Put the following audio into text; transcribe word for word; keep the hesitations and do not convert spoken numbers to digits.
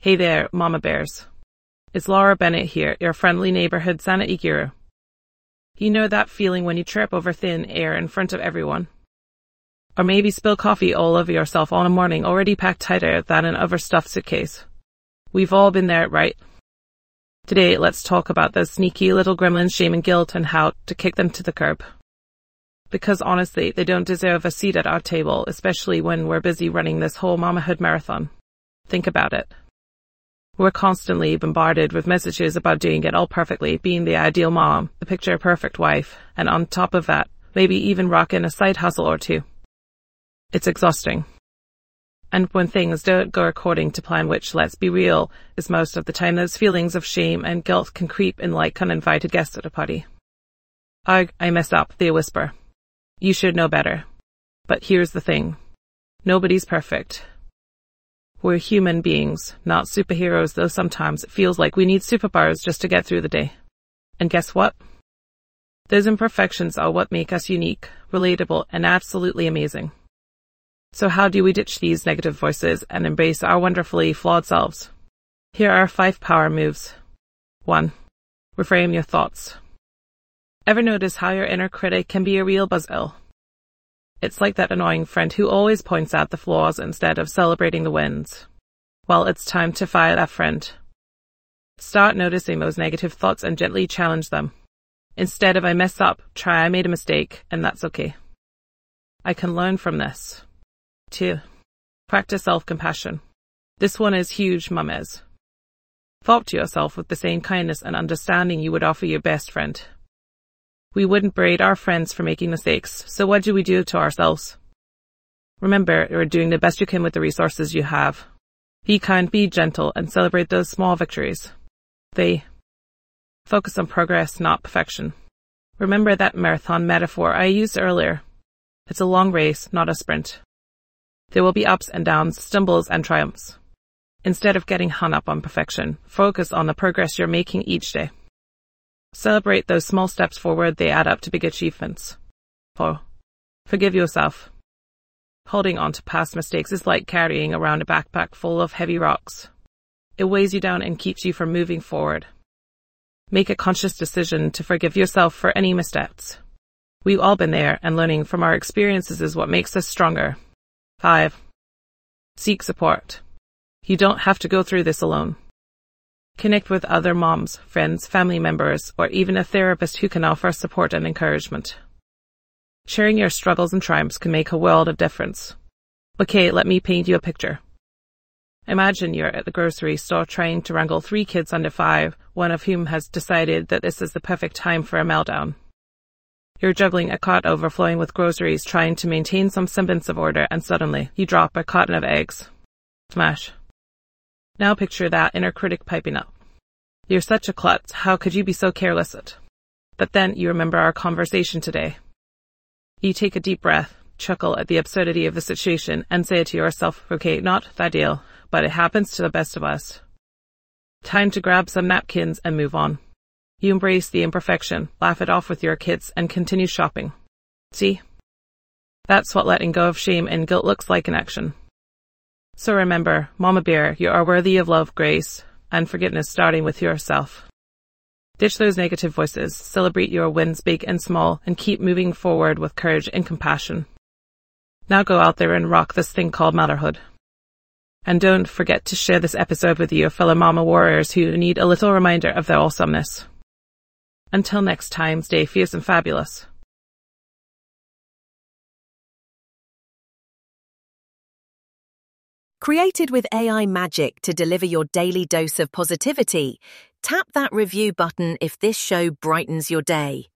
Hey there, Mama Bears. It's Laura Bennett here, your friendly neighborhood Sana Ikiru. You know that feeling when you trip over thin air in front of everyone? Or maybe spill coffee all over yourself on a morning already packed tighter than an overstuffed suitcase. We've all been there, right? Today, let's talk about those sneaky little gremlins, shame and guilt, and how to kick them to the curb. Because honestly, they don't deserve a seat at our table, especially when we're busy running this whole mamahood marathon. Think about it. We're constantly bombarded with messages about doing it all perfectly, being the ideal mom, the picture-perfect wife, and on top of that, maybe even rocking a side hustle or two. It's exhausting. And when things don't go according to plan, which, let's be real, is most of the time, those feelings of shame and guilt can creep in like uninvited guests at a party. I, I messed up, they whisper. You should know better. But here's the thing. Nobody's perfect. We're human beings, not superheroes, though sometimes it feels like we need superpowers just to get through the day. And guess what? Those imperfections are what make us unique, relatable, and absolutely amazing. So how do we ditch these negative voices and embrace our wonderfully flawed selves? Here are five power moves. One. Reframe your thoughts. Ever notice how your inner critic can be a real buzzkill? It's like that annoying friend who always points out the flaws instead of celebrating the wins. Well, it's time to fire that friend. Start noticing those negative thoughts and gently challenge them. Instead of I messed up, try I made a mistake, and that's okay. I can learn from this. Two. Practice self-compassion. This one is huge, mummies. Talk to yourself with the same kindness and understanding you would offer your best friend. We wouldn't berate our friends for making mistakes, so what do we do to ourselves? Remember, you're doing the best you can with the resources you have. Be kind, be gentle, and celebrate those small victories. They focus on progress, not perfection. Remember that marathon metaphor I used earlier. It's a long race, not a sprint. There will be ups and downs, stumbles and triumphs. Instead of getting hung up on perfection, focus on the progress you're making each day. Celebrate those small steps forward, they add up to big achievements. Four. Forgive yourself. Holding on to past mistakes is like carrying around a backpack full of heavy rocks. It weighs you down and keeps you from moving forward. Make a conscious decision to forgive yourself for any missteps. We've all been there, and learning from our experiences is what makes us stronger. Five. Seek support. You don't have to go through this alone. Connect with other moms, friends, family members, or even a therapist who can offer support and encouragement. Sharing your struggles and triumphs can make a world of difference. Okay, let me paint you a picture. Imagine you're at the grocery store trying to wrangle three kids under five, one of whom has decided that this is the perfect time for a meltdown. You're juggling a cart overflowing with groceries, trying to maintain some semblance of order, and suddenly you drop a carton of eggs. Smash. Now picture that inner critic piping up. You're such a klutz, how could you be so careless? But then you remember our conversation today. You take a deep breath, chuckle at the absurdity of the situation, and say to yourself, okay, not that deal, but it happens to the best of us. Time to grab some napkins and move on. You embrace the imperfection, laugh it off with your kids, and continue shopping. See? That's what letting go of shame and guilt looks like in action. So remember, Mama Bear, you are worthy of love, grace, and forgiveness, starting with yourself. Ditch those negative voices, celebrate your wins big and small, and keep moving forward with courage and compassion. Now go out there and rock this thing called motherhood. And don't forget to share this episode with your fellow mama warriors who need a little reminder of their awesomeness. Until next time, stay fierce and fabulous. Created with A I magic to deliver your daily dose of positivity, tap that review button if this show brightens your day.